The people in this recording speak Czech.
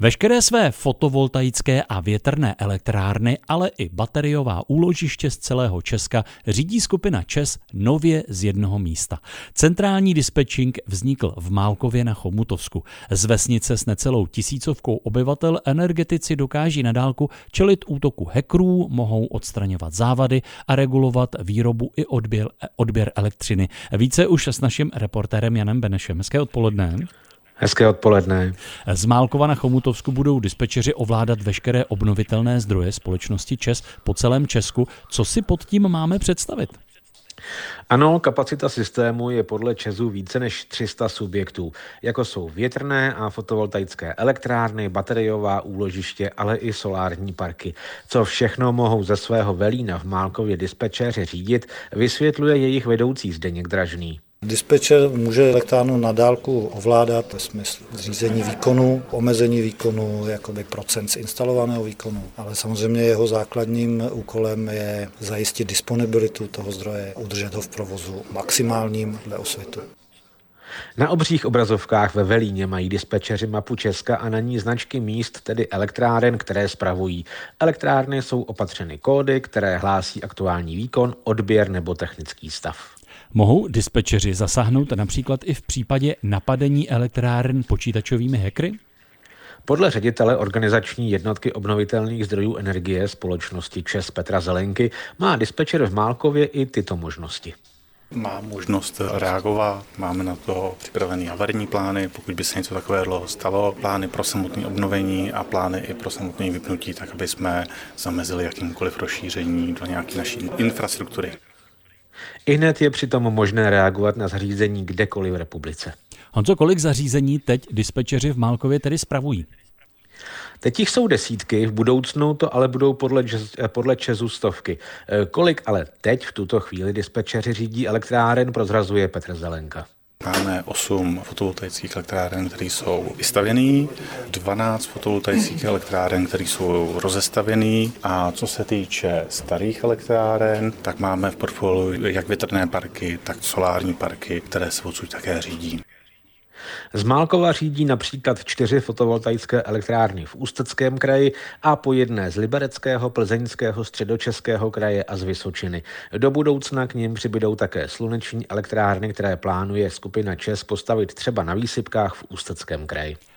Veškeré své fotovoltaické a větrné elektrárny, ale i bateriová úložiště z celého Česka řídí skupina ČEZ nově z jednoho místa. Centrální dispečink vznikl v Málkově na Chomutovsku. Z vesnice s necelou 1000 obyvatel energetici dokáží na dálku čelit útoku hackerů, mohou odstraňovat závady a regulovat výrobu i odběr elektřiny. Více už s naším reportérem Janem Benešem. Hezké odpoledne. Hezké odpoledne. Z Málkova na Chomutovsku budou dispečeři ovládat veškeré obnovitelné zdroje společnosti ČEZ po celém Česku. Co si pod tím máme představit? Ano, kapacita systému je podle ČEZu více než 300 subjektů, jako jsou větrné a fotovoltaické elektrárny, bateriová úložiště, ale i solární parky. Co všechno mohou ze svého velína v Málkově dispečeři řídit, vysvětluje jejich vedoucí Zdeněk Dražný. Dispečer může elektrárnu na dálku ovládat ve smyslu řízení výkonu, omezení výkonu, jakoby procent z instalovaného výkonu, ale samozřejmě jeho základním úkolem je zajistit disponibilitu toho zdroje, udržet ho v provozu maximálním dle osvětu. Na obřích obrazovkách ve Velíně mají dispečeři mapu Česka a na ní značky míst, tedy elektráren, které spravují. Elektrárny jsou opatřeny kódy, které hlásí aktuální výkon, odběr nebo technický stav. Mohou dispečeři zasáhnout například i v případě napadení elektráren počítačovými hackery? Podle ředitele organizační jednotky obnovitelných zdrojů energie společnosti ČEZ Petra Zelenky má dispečer v Málkově i tyto možnosti. Má možnost reagovat, máme na to připravené havarijní plány, pokud by se něco takového stalo, plány pro samotné obnovení a plány i pro samotné vypnutí, tak aby jsme zamezili jakýmkoliv rozšíření do nějaké naší infrastruktury. Ihned je přitom možné reagovat na zařízení kdekoliv v republice. Honzo, kolik zařízení teď dispečeři v Málkově tedy spravují? Teď jich jsou desítky, v budoucnu to ale budou podle ČEZu stovky. Kolik ale teď v tuto chvíli dispečeři řídí elektráren, prozrazuje Petr Zelenka. Máme 8 fotovoltaických elektráren, které jsou vystavěné, 12 fotovoltaických elektráren, které jsou rozestavěné, a co se týče starých elektráren, tak máme v portfoliu jak větrné parky, tak solární parky, které se odsud také řídí. Z Málkova řídí například 4 fotovoltaické elektrárny v Ústeckém kraji a po jedné z Libereckého, Plzeňského, Středočeského kraje a z Vysočiny. Do budoucna k nim přibydou také sluneční elektrárny, které plánuje skupina ČEZ postavit třeba na výsypkách v Ústeckém kraji.